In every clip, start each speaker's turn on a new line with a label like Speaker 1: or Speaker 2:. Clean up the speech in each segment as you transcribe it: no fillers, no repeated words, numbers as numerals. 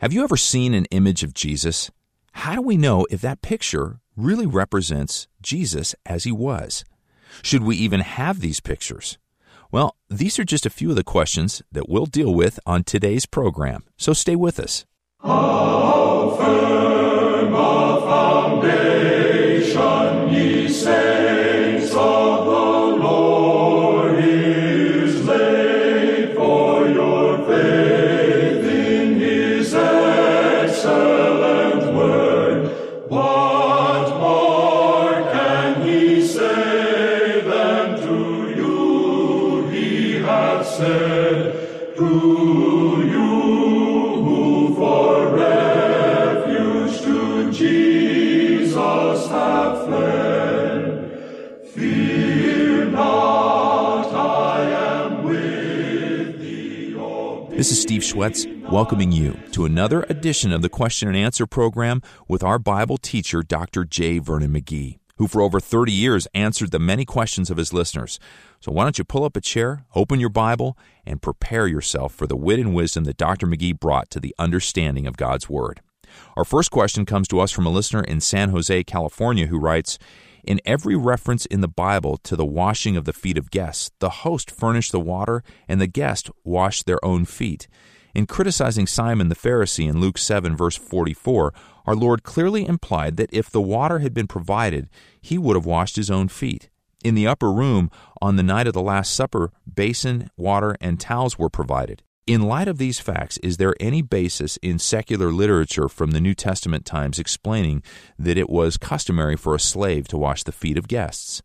Speaker 1: Have you ever seen an image of Jesus? How do we know if that picture really represents Jesus as he was? Should we even have these pictures? Well, these are just a few of the questions that we'll deal with on today's program, so stay with us.
Speaker 2: How firm a foundation, ye saints of the Lord, is laid for your faith in his excellent word. What more can he say than to you he hath said, to you who for refuge to Jesus have fled? Fear not, I am with thee.
Speaker 1: This is Steve Schwetz welcoming you to another edition of the Question and Answer program with our Bible teacher, Dr. J. Vernon McGee, who for over 30 years answered the many questions of his listeners. So why don't you pull up a chair, open your Bible, and prepare yourself for the wit and wisdom that Dr. McGee brought to the understanding of God's Word. Our first question comes to us from a listener in San Jose, California, who writes, "In every reference in the Bible to the washing of the feet of guests, the host furnished the water and the guest washed their own feet. In criticizing Simon the Pharisee in Luke 7, verse 44, our Lord clearly implied that if the water had been provided, he would have washed his own feet. In the upper room, on the night of the Last Supper, basin, water, and towels were provided. In light of these facts, is there any basis in secular literature from the New Testament times explaining that it was customary for a slave to wash the feet of guests?"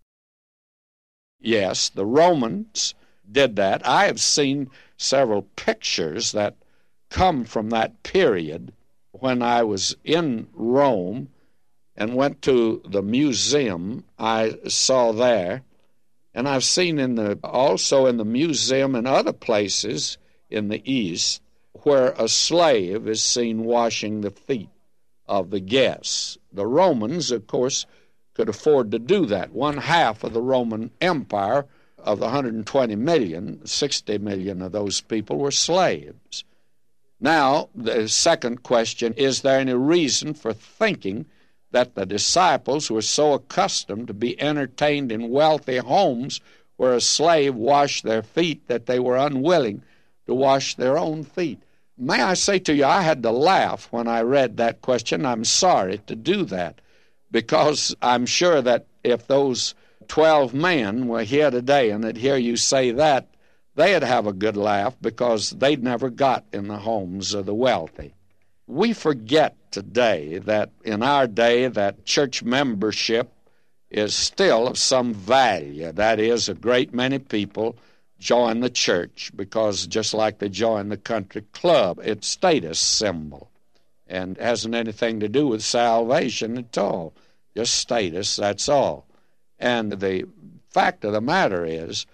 Speaker 3: Yes, the Romans did that. I have seen several pictures that come from that period. When I was in Rome and went to the museum, I saw there, and I've seen also in the museum and other places in the East where a slave is seen washing the feet of the guests. The Romans, of course, could afford to do that. One half of the Roman Empire, of the 120 million, 60 million of those people were slaves. Now, the second question, is there any reason for thinking that the disciples were so accustomed to be entertained in wealthy homes where a slave washed their feet that they were unwilling to wash their own feet? May I say to you, I had to laugh when I read that question. I'm sorry to do that, because I'm sure that if those 12 men were here today and they'd hear you say that, they'd have a good laugh, because they'd never got in the homes of the wealthy. We forget today that in our day that church membership is still of some value. That is, a great many people join the church because just like they join the country club, it's a status symbol and hasn't anything to do with salvation at all. Just status, that's all. And the fact of the matter is,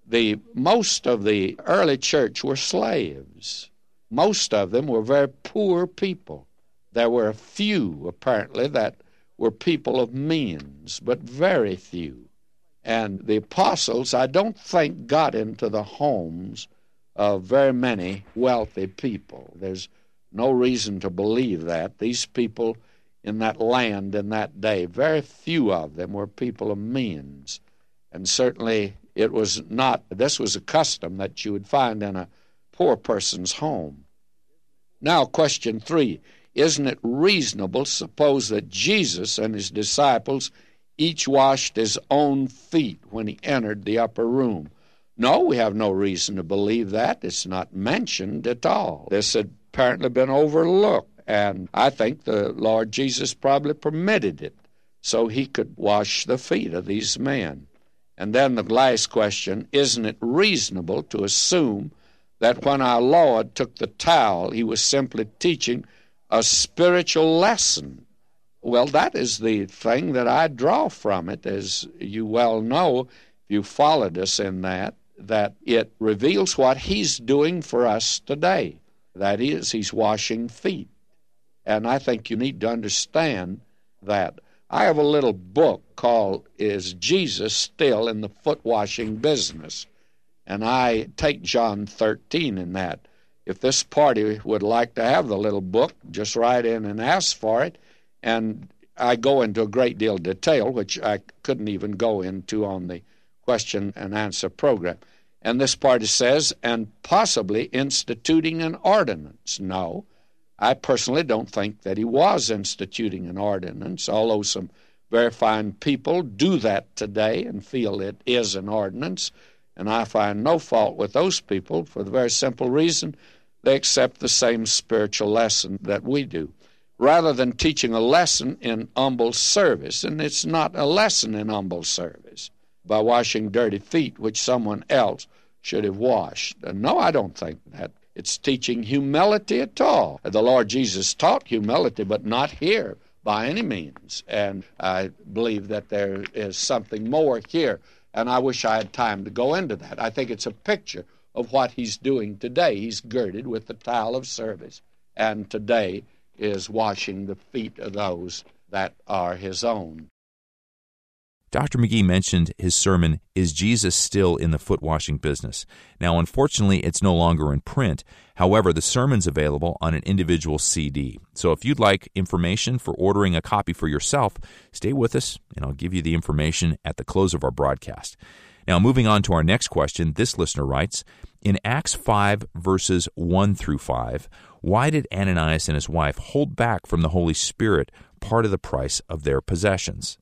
Speaker 3: most of the early church were slaves. Most of them were very poor people. There were a few, apparently, that were people of means, but very few. And the apostles, I don't think, got into the homes of very many wealthy people. There's no reason to believe that. These people in that land in that day, very few of them were people of means. And certainly this was a custom that you would find in a poor person's home. Now, question 3, isn't it reasonable to suppose that Jesus and his disciples each washed his own feet when he entered the upper room? No, we have no reason to believe that. It's not mentioned at all. This had apparently been overlooked, and I think the Lord Jesus probably permitted it so he could wash the feet of these men. And then the last question, isn't it reasonable to assume that when our Lord took the towel, he was simply teaching a spiritual lesson? Well, that is the thing that I draw from it, as you well know, if you followed us in that it reveals what he's doing for us today. That is, he's washing feet. And I think you need to understand that. I have a little book called Is Jesus Still in the Foot Washing Business? And I take John 13 in that. if this party would like to have the little book, just write in and ask for it. And I go into a great deal of detail, which I couldn't even go into on the question and answer program. And this party says, and possibly instituting an ordinance. No, I personally don't think that he was instituting an ordinance, although some very fine people do that today and feel it is an ordinance. And I find no fault with those people for the very simple reason they accept the same spiritual lesson that we do. Rather than teaching a lesson in humble service, and it's not a lesson in humble service, by washing dirty feet which someone else should have washed. No, I don't think that. It's teaching humility at all. The Lord Jesus taught humility, but not here by any means. And I believe that there is something more here, and I wish I had time to go into that. I think it's a picture of what he's doing today. He's girded with the towel of service, and today is washing the feet of those that are his own.
Speaker 1: Dr. McGee mentioned his sermon, Is Jesus Still in the Foot Washing Business? Now, unfortunately, it's no longer in print. However, the sermon's available on an individual CD. So if you'd like information for ordering a copy for yourself, stay with us, and I'll give you the information at the close of our broadcast. Now, moving on to our next question, this listener writes, in Acts 5, verses 1 through 5, why did Ananias and his wife hold back from the Holy Spirit part of the price of their possessions?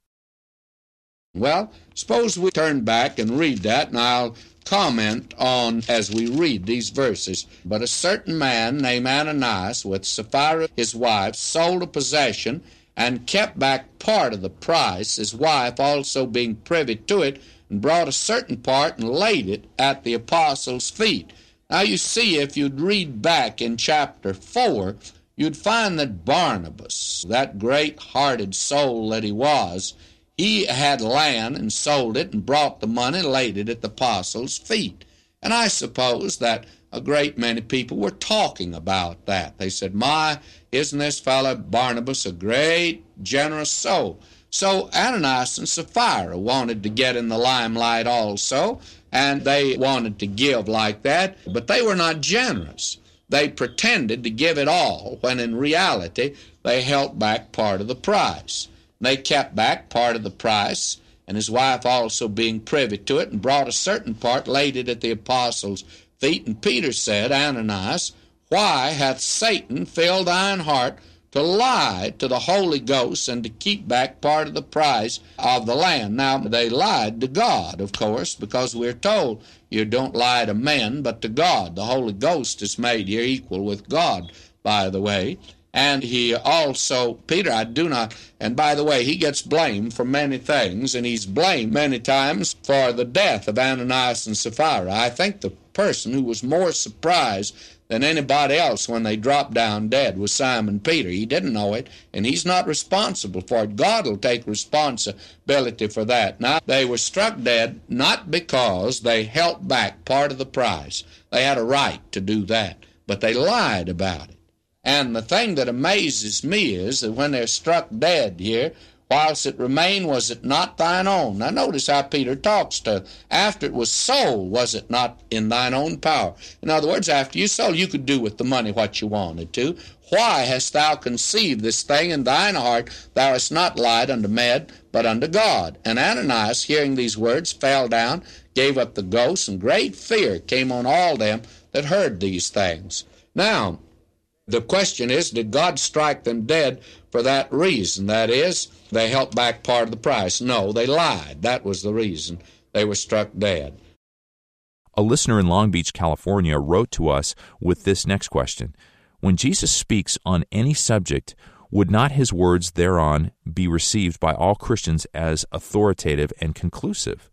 Speaker 3: Well, suppose we turn back and read that, and I'll comment on as we read these verses. But a certain man named Ananias, with Sapphira his wife, sold a possession and kept back part of the price, his wife also being privy to it, and brought a certain part and laid it at the apostles' feet. Now you see, if you'd read back in chapter 4, you'd find that Barnabas, that great-hearted soul that he was, he had land and sold it and brought the money and laid it at the apostles' feet. And I suppose that a great many people were talking about that. They said, isn't this fellow Barnabas a great, generous soul? So Ananias and Sapphira wanted to get in the limelight also, and they wanted to give like that, but they were not generous. They pretended to give it all, when in reality they held back part of the price. They kept back part of the price, and his wife also being privy to it, and brought a certain part, laid it at the apostles' feet. And Peter said, Ananias, why hath Satan filled thine heart to lie to the Holy Ghost and to keep back part of the price of the land? Now, they lied to God, of course, because we're told you don't lie to men, but to God. The Holy Ghost is made here equal with God, by the way. And he also, Peter, and by the way, he gets blamed for many things, and he's blamed many times for the death of Ananias and Sapphira. I think the person who was more surprised than anybody else when they dropped down dead was Simon Peter. He didn't know it, and he's not responsible for it. God will take responsibility for that. Now, they were struck dead not because they held back part of the price. They had a right to do that, but they lied about it. And the thing that amazes me is that when they're struck dead here, whilst it remained, was it not thine own? Now notice how Peter talks to, after it was sold, was it not in thine own power? In other words, after you sold, you could do with the money what you wanted to. Why hast thou conceived this thing in thine heart? Thou hast not lied unto men, but unto God. And Ananias, hearing these words, fell down, gave up the ghost, and great fear came on all them that heard these things. Now, the question is, did God strike them dead for that reason? That is, they held back part of the price. No, they lied. That was the reason they were struck dead.
Speaker 1: A listener in Long Beach, California, wrote to us with this next question. When Jesus speaks on any subject, would not his words thereon be received by all Christians as authoritative and conclusive?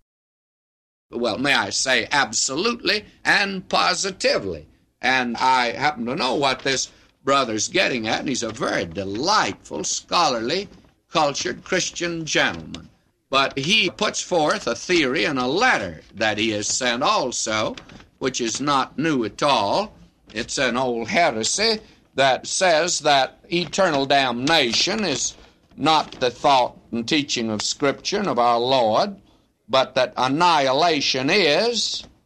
Speaker 3: Well, may I say absolutely and positively. And I happen to know what this brother's getting at, and he's a very delightful, scholarly, cultured Christian gentleman. But he puts forth a theory in a letter that he has sent also, which is not new at all. It's an old heresy that says that eternal damnation is not the thought and teaching of Scripture and of our Lord, but that annihilation is,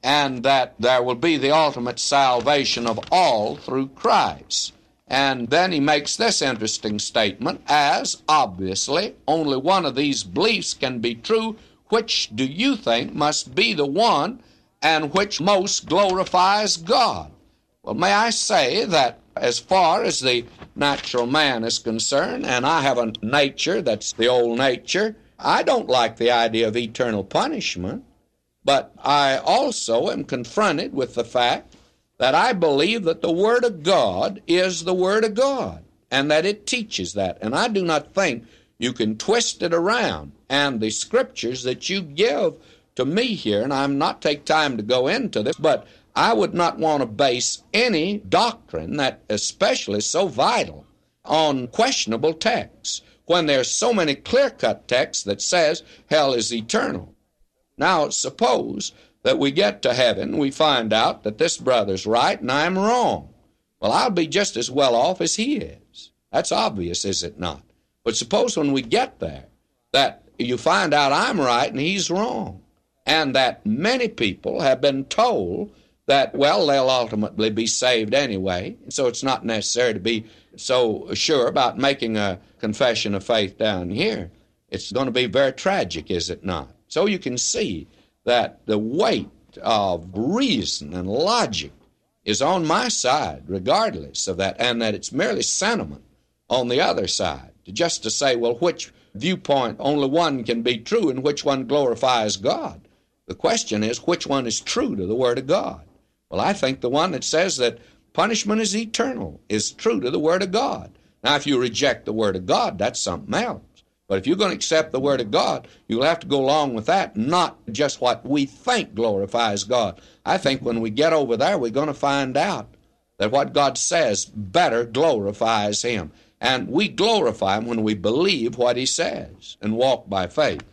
Speaker 3: and that there will be the ultimate salvation of all through Christ. And then he makes this interesting statement, as obviously only one of these beliefs can be true, which do you think must be the one and which most glorifies God? Well, may I say that as far as the natural man is concerned, and I have a nature that's the old nature, I don't like the idea of eternal punishment, but I also am confronted with the fact that I believe that the Word of God is the Word of God, and that it teaches that. And I do not think you can twist it around. And the scriptures that you give to me here, and I'm not take time to go into this, but I would not want to base any doctrine that especially so vital on questionable texts, when there's so many clear-cut texts that says hell is eternal. Now, suppose that we get to heaven, we find out that this brother's right and I'm wrong. Well, I'll be just as well off as he is. That's obvious, is it not? But suppose when we get there that you find out I'm right and he's wrong, and that many people have been told that, well, they'll ultimately be saved anyway, so it's not necessary to be so sure about making a confession of faith down here. It's going to be very tragic, is it not? So you can see that the weight of reason and logic is on my side, regardless of that, and that it's merely sentiment on the other side. Just to say, well, which viewpoint, only one can be true, and which one glorifies God. The question is, which one is true to the Word of God? Well, I think the one that says that punishment is eternal is true to the Word of God. Now, if you reject the Word of God, that's something else. But if you're going to accept the Word of God, you'll have to go along with that, not just what we think glorifies God. I think when we get over there, we're going to find out that what God says better glorifies Him. And we glorify Him when we believe what He says and walk by faith.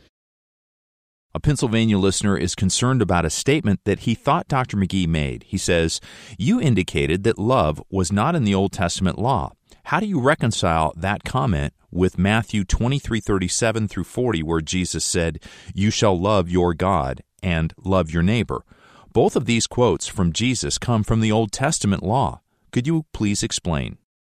Speaker 1: A Pennsylvania listener is concerned about a statement that he thought Dr. McGee made. He says, "You indicated that love was not in the Old Testament law. How do you reconcile that comment with Matthew 23:37 through 40, where Jesus said, 'You shall love your God and love your neighbor'? Both of these quotes from Jesus come from the Old Testament law. Could you please explain?"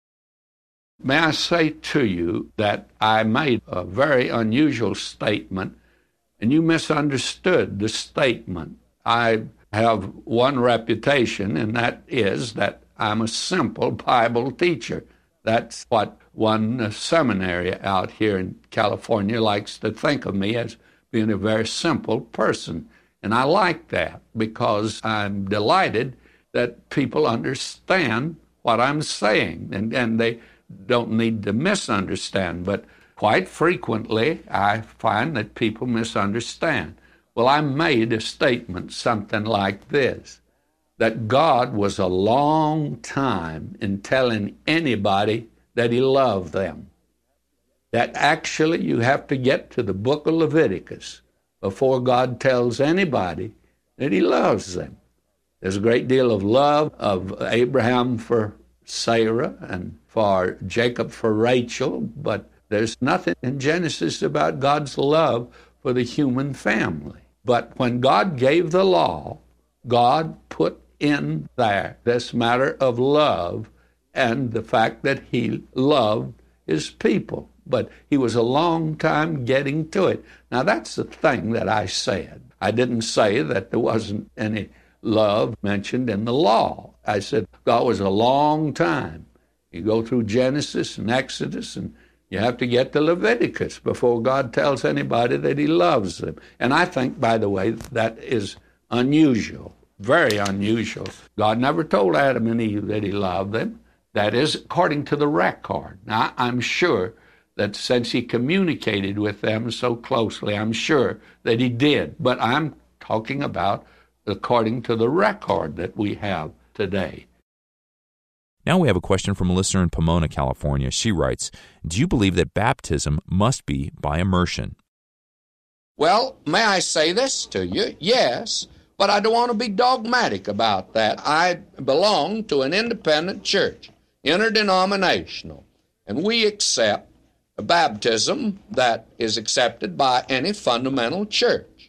Speaker 3: May I say to you that I made a very unusual statement, and you misunderstood the statement. I have one reputation, and that is that I'm a simple Bible teacher. That's what one seminary out here in California likes to think of me, as being a very simple person. And I like that because I'm delighted that people understand what I'm saying, and they don't need to misunderstand. But quite frequently, I find that people misunderstand. Well, I made a statement, something like this, that God was a long time in telling anybody that He loved them. That actually you have to get to the book of Leviticus before God tells anybody that He loves them. There's a great deal of love of Abraham for Sarah and for Jacob for Rachel, but there's nothing in Genesis about God's love for the human family. But when God gave the law, God put in there this matter of love and the fact that He loved His people. But He was a long time getting to it. Now, that's the thing that I said. I didn't say that there wasn't any love mentioned in the law. I said God was a long time. You go through Genesis and Exodus, and you have to get to Leviticus before God tells anybody that He loves them. And I think, by the way, that is unusual, very unusual. God never told Adam and Eve that He loved them. That is according to the record. Now, I'm sure that since He communicated with them so closely, I'm sure that He did. But I'm talking about according to the record that we have today.
Speaker 1: Now we have a question from a listener in Pomona, California. She writes, "Do you believe that baptism must be by immersion?"
Speaker 3: Well, may I say this to you? Yes, but I don't want to be dogmatic about that. I belong to an independent church, interdenominational, and we accept a baptism that is accepted by any fundamental church.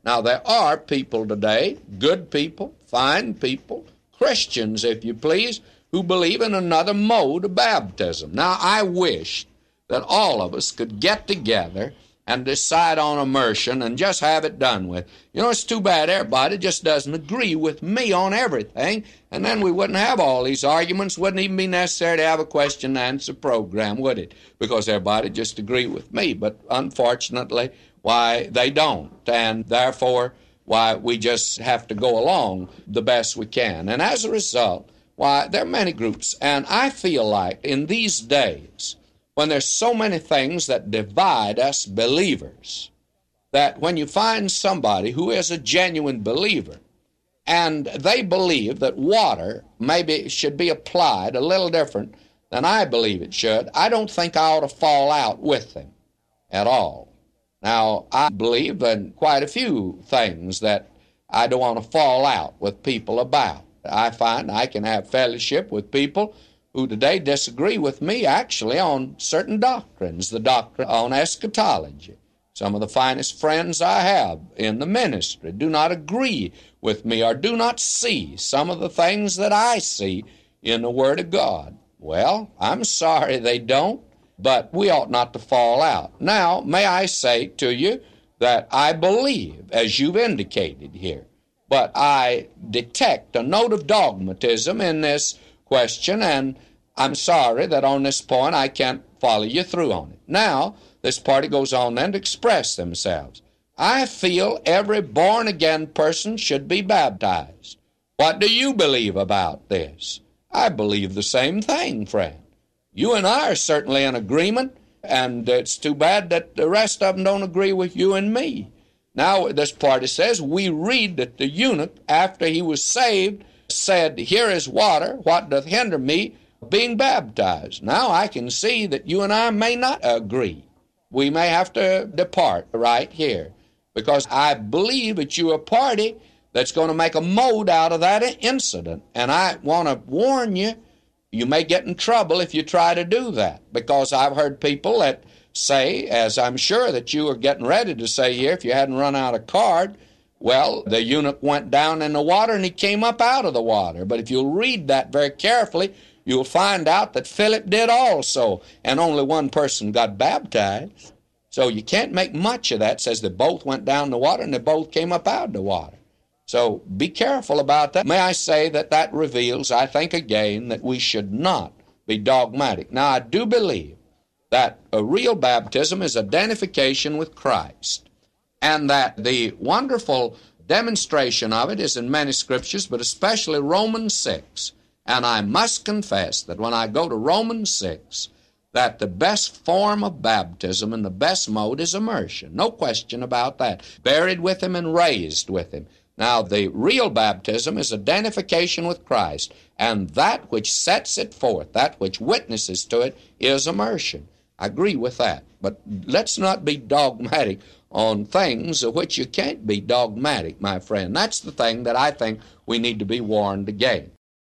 Speaker 3: Now, there are people today, good people, fine people, Christians, if you please, who believe in another mode of baptism. Now, I wish that all of us could get together and decide on immersion and just have it done with. You know, it's too bad everybody just doesn't agree with me on everything, and then we wouldn't have all these arguments. Wouldn't even be necessary to have a question and answer program, would it? Because everybody just agree with me. But unfortunately, why, they don't. And therefore, why, we just have to go along the best we can. And as a result, why, there are many groups. And I feel like in these days, when there's so many things that divide us believers, that when you find somebody who is a genuine believer and they believe that water maybe should be applied a little different than I believe it should, I don't think I ought to fall out with them at all. Now, I believe in quite a few things that I don't want to fall out with people about. I find I can have fellowship with people who today disagree with me actually on certain doctrines, the doctrine on eschatology. Some of the finest friends I have in the ministry do not agree with me or do not see some of the things that I see in the Word of God. Well, I'm sorry they don't, but we ought not to fall out. Now, may I say to you that I believe, as you've indicated here, but I detect a note of dogmatism in this question, and I'm sorry that on this point I can't follow you through on it. Now, this party goes on then to express themselves. I feel every born-again person should be baptized. What do you believe about this? I believe the same thing, friend. You and I are certainly in agreement, and it's too bad that the rest of them don't agree with you and me. Now, this party says, we read that the eunuch, after he was saved, said, here is water, what doth hinder me being baptized? Now, I can see that you and I may not agree. We may have to depart right here, because I believe that you're a party that's going to make a mode out of that incident. And I want to warn you, you may get in trouble if you try to do that, because I've heard people that say, as I'm sure that you are getting ready to say here, if you hadn't run out of card, well, the eunuch went down in the water and he came up out of the water. But if you'll read that very carefully, you'll find out that Philip did also, and only one person got baptized. So you can't make much of that. It says they both went down in the water and they both came up out of the water. So be careful about that. May I say that that reveals, I think again, that we should not be dogmatic. Now, I do believe that a real baptism is identification with Christ, and that the wonderful demonstration of it is in many scriptures, but especially Romans 6. And I must confess that when I go to Romans 6, that the best form of baptism and the best mode is immersion. No question about that. Buried with him and raised with him. Now, the real baptism is identification with Christ, and that which sets it forth, that which witnesses to it, is immersion. I agree with that. But let's not be dogmatic on things of which you can't be dogmatic, my friend. That's the thing that I think we need to be warned against.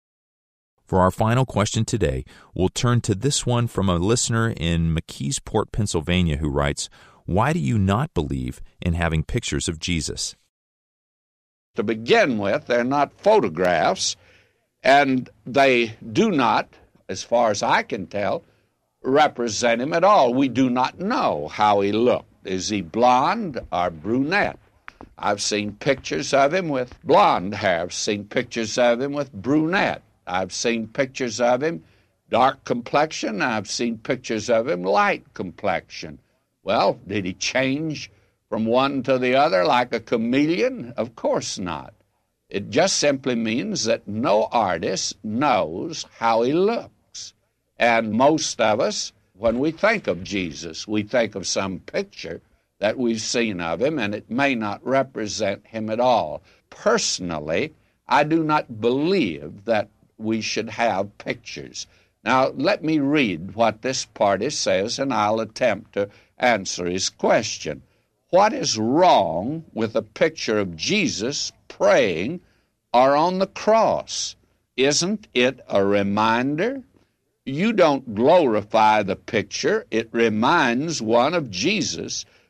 Speaker 1: For our final question today, we'll turn to this one from a listener in McKeesport, Pennsylvania, who writes, why do you not believe in having pictures of Jesus?
Speaker 3: To begin with, they're not photographs, and they do not, as far as I can tell, represent him at all. We do not know how he looked. Is he blonde or brunette? I've seen pictures of him with blonde hair. I've seen pictures of him with brunette. I've seen pictures of him dark complexion. I've seen pictures of him light complexion. Well, did he change from one to the other like a chameleon? Of course not. It just simply means that no artist knows how he looks. And most of us, when we think of Jesus, we think of some picture that we've seen of him, and it may not represent him at all. Personally, I do not believe that we should have pictures. Now, let me read what this party says, and I'll attempt to answer his question. What is wrong with a picture of Jesus praying or on the cross? Isn't it a reminder? You don't glorify the picture. It reminds one of Jesus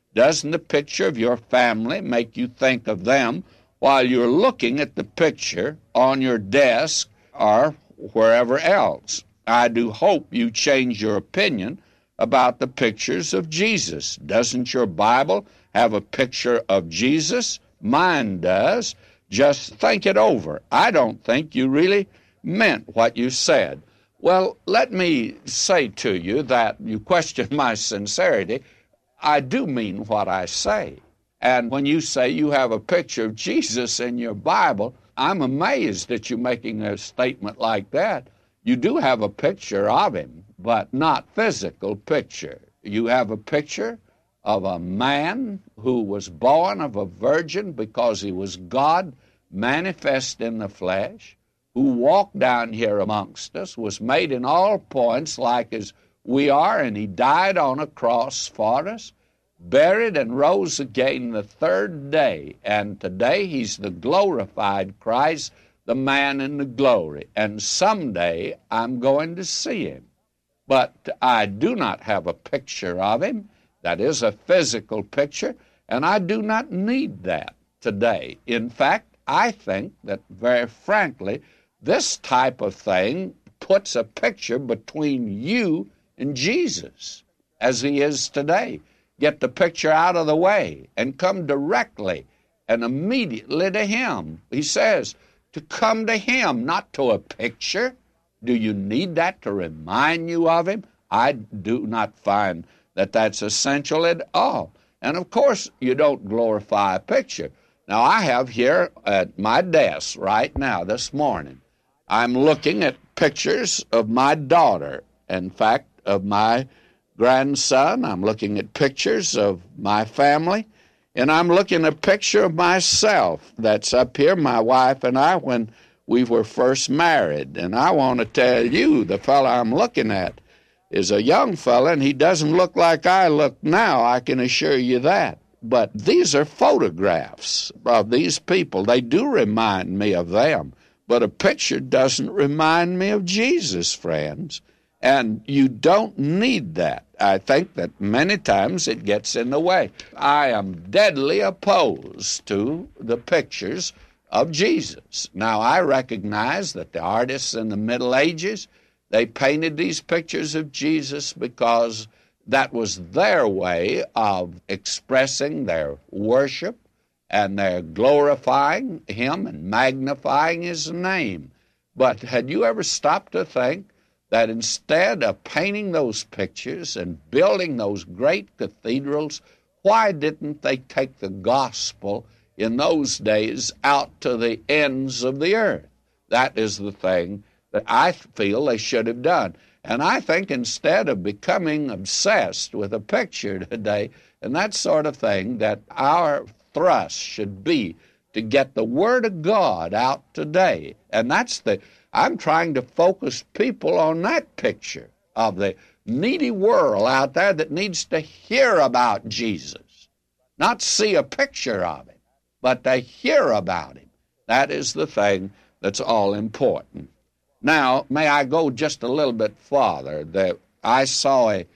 Speaker 3: Doesn't the picture of your family make you think of them while you're looking at the picture on your desk or wherever else? I do hope you change your opinion about the pictures of Jesus. Doesn't your Bible have a picture of Jesus? Mine does. Just think it over. I don't think you really meant what you said. Well, let me say to you that you question my sincerity. I do mean what I say. And when you say you have a picture of Jesus in your Bible, I'm amazed that you're making a statement like that. You do have a picture of him, but not physical picture. You have a picture of a man who was born of a virgin because he was God manifest in the flesh, who walked down here amongst us, was made in all points like as we are, and he died on a cross for us, buried and rose again the third day. And today he's the glorified Christ, the man in the glory. And someday I'm going to see him. But I do not have a picture of him. That is a physical picture, and I do not need that today. In fact, I think that, very frankly, this type of thing puts a picture between you and Jesus as he is today. Get the picture out of the way and come directly and immediately to him. He says to come to him, not to a picture. Do you need that to remind you of him? I do not find that that's essential at all. And of course, you don't glorify a picture. Now, I have here at my desk right now this morning, I'm looking at pictures of my daughter, in fact, of my grandson. I'm looking at pictures of my family, and I'm looking at a picture of myself that's up here, my wife and I, when we were first married. And I want to tell you, the fellow I'm looking at is a young fella, and he doesn't look like I look now, I can assure you that. But these are photographs of these people. They do remind me of them. But a picture doesn't remind me of Jesus, friends. And you don't need that. I think that many times it gets in the way. I am deadly opposed to the pictures of Jesus. Now, I recognize that the artists in the Middle Ages, they painted these pictures of Jesus because that was their way of expressing their worship, and they're glorifying him and magnifying his name. But had you ever stopped to think that instead of painting those pictures and building those great cathedrals, why didn't they take the gospel in those days out to the ends of the earth? That is the thing that I feel they should have done. And I think instead of becoming obsessed with a picture today and that sort of thing, that our thrust should be to get the Word of God out today. And I'm trying to focus people on that picture of the needy world out there that needs to hear about Jesus, not see a picture of him, but to hear about him. That is the thing that's all important. Now, may I go just a little bit farther? I saw a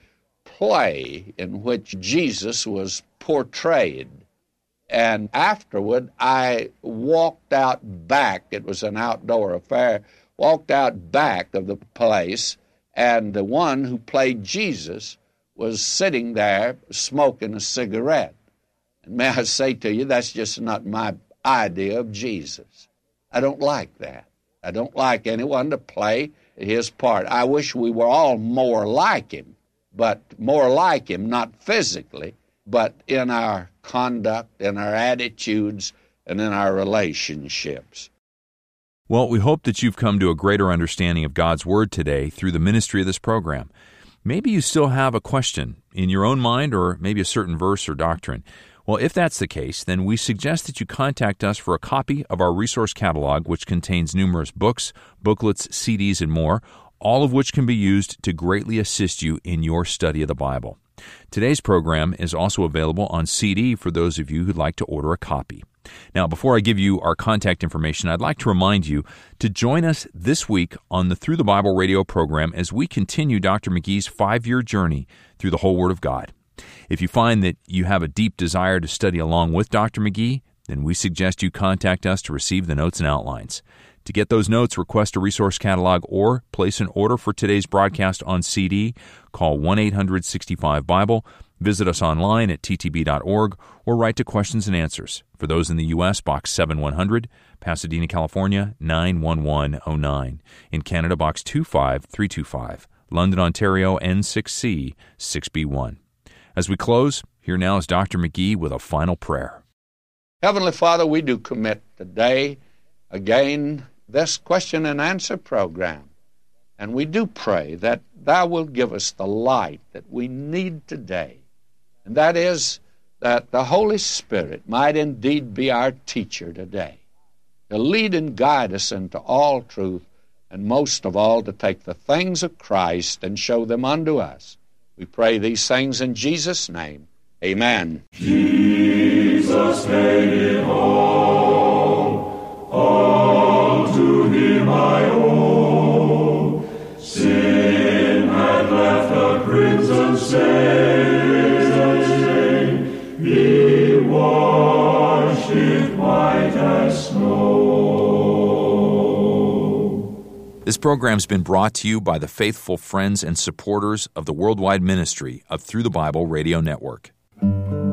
Speaker 3: play in which Jesus was portrayed. And afterward, I walked out back. It was an outdoor affair. Walked out back of the place, and the one who played Jesus was sitting there smoking a cigarette. And may I say to you, that's just not my idea of Jesus. I don't like that. I don't like anyone to play his part. I wish we were all more like him, but more like him, not physically, but in our conduct, in our attitudes, and in our relationships.
Speaker 1: Well, we hope that you've come to a greater understanding of God's Word today through the ministry of this program. Maybe you still have a question in your own mind, or maybe a certain verse or doctrine. Well, if that's the case, then we suggest that you contact us for a copy of our resource catalog, which contains numerous books, booklets, CDs, and more, all of which can be used to greatly assist you in your study of the Bible. Today's program is also available on CD for those of you who'd like to order a copy. Now, before I give you our contact information, I'd like to remind you to join us this week on the Through the Bible radio program as we continue Dr. McGee's 5-year journey through the whole Word of God. If you find that you have a deep desire to study along with Dr. McGee, then we suggest you contact us to receive the notes and outlines. To get those notes, request a resource catalog, or place an order for today's broadcast on CD, call 1-800-65-BIBLE, visit us online at ttb.org, or write to Questions and Answers. For those in the U.S., Box 7100, Pasadena, California, 91109. In Canada, Box 25325, London, Ontario, N6C 6B1. As we close, here now is Dr. McGee with a final prayer.
Speaker 3: Heavenly Father, we do commit today, again, this question and answer program. And we do pray that Thou wilt give us the light that we need today. And that is that the Holy Spirit might indeed be our teacher today, to lead and guide us into all truth, and most of all, to take the things of Christ and show them unto us. We pray these things in Jesus' name. Amen.
Speaker 2: Jesus made it all to Him I owe. Sin had left a crimson stain, He washed it white as snow.
Speaker 1: This program's been brought to you by the faithful friends and supporters of the worldwide ministry of Through the Bible Radio Network.